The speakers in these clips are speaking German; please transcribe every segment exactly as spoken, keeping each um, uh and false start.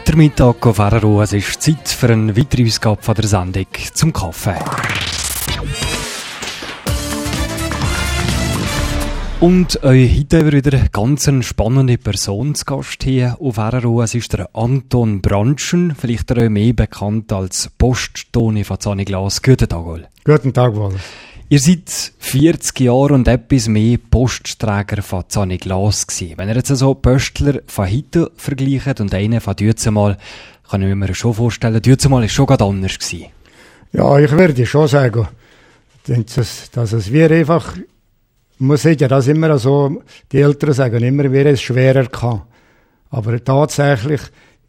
Der Mittag auf R R O, es ist Zeit für eine weitere Ausgabe von der Sendung zum Kaffee. Und euch heute haben wir wieder eine ganz spannende Person zu Gast hier auf R R O. Es ist der Anton Brandschen, vielleicht euch mehr bekannt als Posttoni von Zaniglas. Guten Tag, Ol. Guten Tag, Wallace. Ihr seid vierzig Jahre und etwas mehr Postträger von Zaniglas gewesen. Wenn ihr jetzt also Pöstler von heute vergleicht und einen von Dützemal, kann ich mir schon vorstellen, Dützemal war schon ganz anders gewesen. Ja, ich würde schon sagen, dass, dass es wir einfach, man sieht ja das immer so, die Eltern sagen immer, wir es schwerer gehabt. Aber tatsächlich,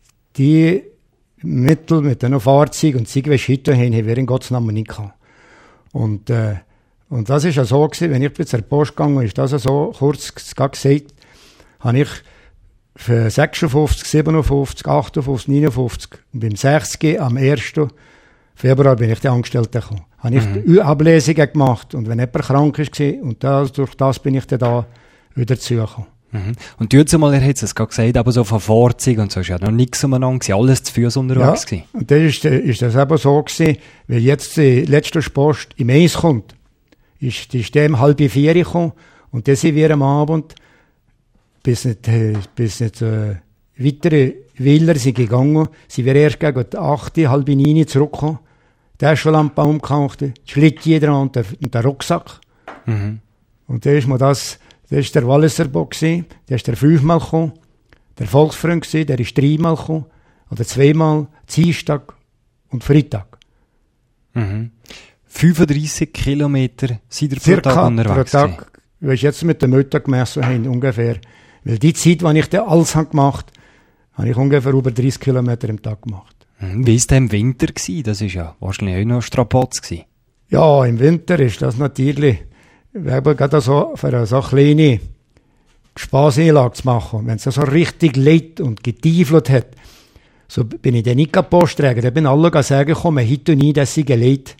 die Mittel mit den Fahrzeugen und Siegwäsch heute haben, haben wir in Gottes Namen nicht gehabt. Und, äh, Und das war ja so gewesen, wenn ich bei der Post gegangen ist das so kurz gesagt, habe ich für sechsundfünfzig, siebenundfünfzig, achtundfünfzig, neunundfünfzig und beim sechzig am ersten Februar bin ich der Angestellte gekommen. Habe ich mhm. Ablesungen gemacht und wenn jemand krank war, und das, durch das bin ich dann da wieder zugekommen. Mhm. Und du mal, er hat es gerade gesagt, aber so von Fahrzeugen und so ist ja noch nichts umeinander, alles zu Füßen unterwegs gewesen. Ja, und das ist, ist das eben so gewesen, weil jetzt die letzte Post im Eis kommt. Ist, die ist dem halb vier gekommen und dann sind wir am Abend bis nicht, bis nicht äh, weitere Willer sind gegangen, sind wir erst gegen acht, halb neun zurückgekommen. Der ist schon am Baum gehangt, die Schlittchen dran und der, und der Rucksack. Mhm. Und da ist mir das, das ist der Walliser Bock gewesen, der ist der fünfmal gekommen, der Volksfreund gewesen, der ist dreimal gekommen, oder zweimal, Dienstag und Freitag. Mhm. fünfunddreissig Kilometer seid ihr pro Tag unterwegs? Pro Tag, wenn ich jetzt mit dem Mittag gemessen habe, ungefähr. Weil die Zeit, als ich das alles habe gemacht habe, habe ich ungefähr über dreißig Kilometer im Tag gemacht. Wie war es im Winter? Das war ja wahrscheinlich auch noch ein Strapaz. Ja, im Winter ist das natürlich, eben gerade so für eine so kleine Spaßeinlage zu machen. Wenn es so richtig leid und getiefelt hat, so bin ich dann nicht Postträger. Da bin alle sagen, komm, heute nie, dass sie gelegt.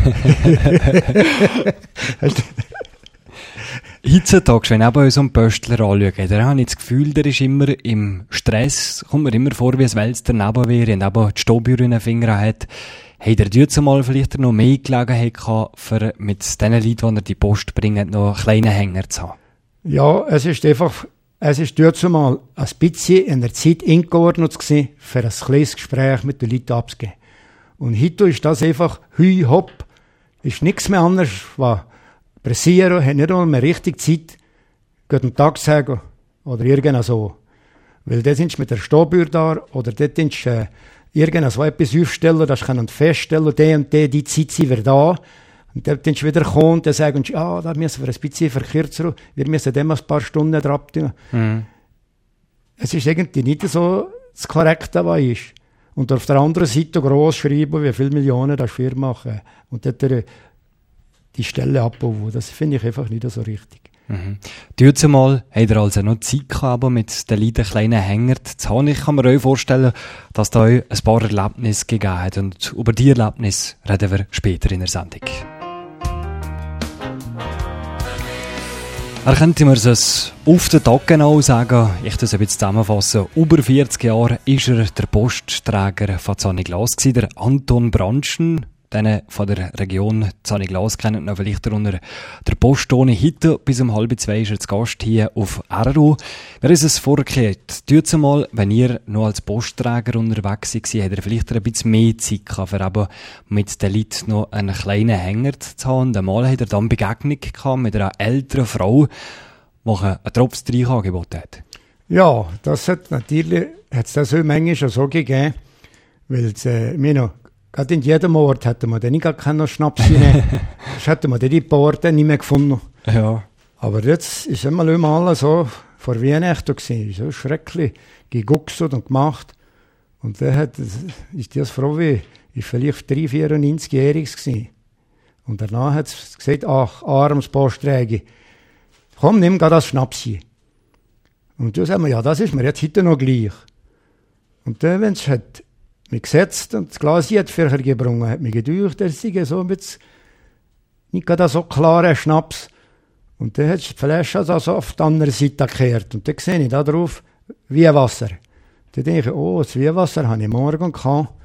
Heutzutage, wenn ich eben so einen Pöstler anschaue, da habe ich das Gefühl, der ist immer im Stress, kommt mir immer vor, wie es Wels daneben wäre und eben die Stobüre in den Fingern hat. Hat er jetzt mal vielleicht noch mehr Gelegenheit gehabt, für mit den Leuten, die er die Post bringen, noch einen kleinen Hänger zu haben? Ja, es ist einfach... Es ist dort mal ein bisschen in der Zeit eingeordnet gewesen, für ein kleines Gespräch mit den Leuten abzugeben. Und heute ist das einfach hui hopp, ist nichts mehr anderes, was pressieren, hat nicht einmal mehr richtig Zeit, guten Tag zu sagen oder irgend so. Weil dort sind mit der Stobühr da oder dort sind äh, irgend so etwas aufstellen, das können feststellen, die und die, die Zeit sind wir da. Und dann sind sie wieder gekommen und dann sagen sie, ah, da müssen wir ein bisschen verkürzen, wir müssen dem ein paar Stunden drauf tun. Mhm. Es ist irgendwie nicht so das Korrekte, was ist. Und auf der anderen Seite gross schreiben, wie viele Millionen das für machen. Und dort die Stelle abbauen. Das finde ich einfach nicht so richtig. Mhm. Jetzt mal, habt ihr also noch Zeit gehabt, mit den Leuten kleinen Hänger zu haben. Ich kann mir euch vorstellen, dass da euch ein paar Erlebnisse gegeben hat. Und über die Erlebnisse reden wir später in der Sendung. Er könnte mir es auf den Tag genau sagen, ich das ein bisschen zusammenfassen. Über vierzig Jahre war er der Postträger von Zaniglas, der Anton Brandschen. Den von der Region Zaniglas kennen noch vielleicht unter der Posttoni. Heute bis um halb zwei ist er zu Gast hier auf R R O. Wer ist es vorgekehrt? Tut mal, wenn ihr noch als Postträger unterwegs war, hat er vielleicht ein bisschen mehr Zeit gehabt, für eben mit den Leuten noch einen kleinen Hänger zu haben. Und einmal hat er dann Begegnung gehabt mit einer älteren Frau, die einen Tropfstreich angeboten hat. Ja, das hat natürlich, hat es das so manchmal schon so gegeben, weil es, äh, mir noch gerade in jedem Ort hätten wir dann nicht gar keinen Schnaps hinein. Das hätten wir die paar Orte nicht mehr gefunden. Ja. Aber jetzt ist immer mal so vor Weihnachten gewesen, so schrecklich geguckt und gemacht. Und dann hat, ist das Frau wie, ist vielleicht drei, vierundneunzig-jährig gewesen. Und danach hat sie gesagt, ach, armes Postträger, komm, nimm gerade das Schnapschen. Und dann sagen wir, ja, das ist mir jetzt heute noch gleich. Und dann, wenn es hat mich gesetzt und das Glas hat vorher gebrungen, hat mich gedacht, der sei so ein bisschen nicht gerade so klarer Schnaps. Und dann hat die Flasche also auf die andere Seite gekehrt. Und dann sehe ich da drauf wie Wasser. dann denke ich, oh, das Weihwasser habe ich morgen gehabt.